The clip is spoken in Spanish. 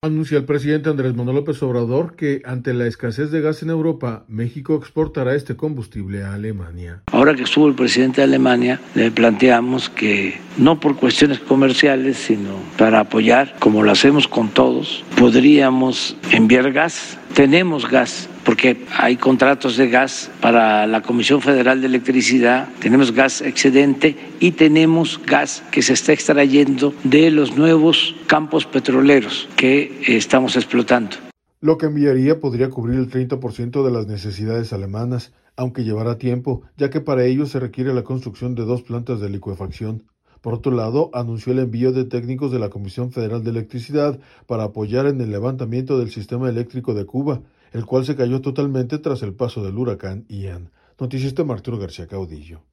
Anunció el presidente Andrés Manuel López Obrador que ante la escasez de gas en Europa, México exportará este combustible a Alemania. Ahora que estuvo el presidente de Alemania, le planteamos que no por cuestiones comerciales, sino para apoyar, como lo hacemos con todos, podríamos enviar gas. Tenemos gas, porque hay contratos de gas para la Comisión Federal de Electricidad, tenemos gas excedente y tenemos gas que se está extrayendo de los nuevos campos petroleros que estamos explotando. Lo que enviaría podría cubrir el 30% de las necesidades alemanas, aunque llevará tiempo, ya que para ello se requiere la construcción de 2 plantas de licuefacción. Por otro lado, anunció el envío de técnicos de la Comisión Federal de Electricidad para apoyar en el levantamiento del sistema eléctrico de Cuba, el cual se cayó totalmente tras el paso del huracán Ian. Noticias de Arturo García Caudillo.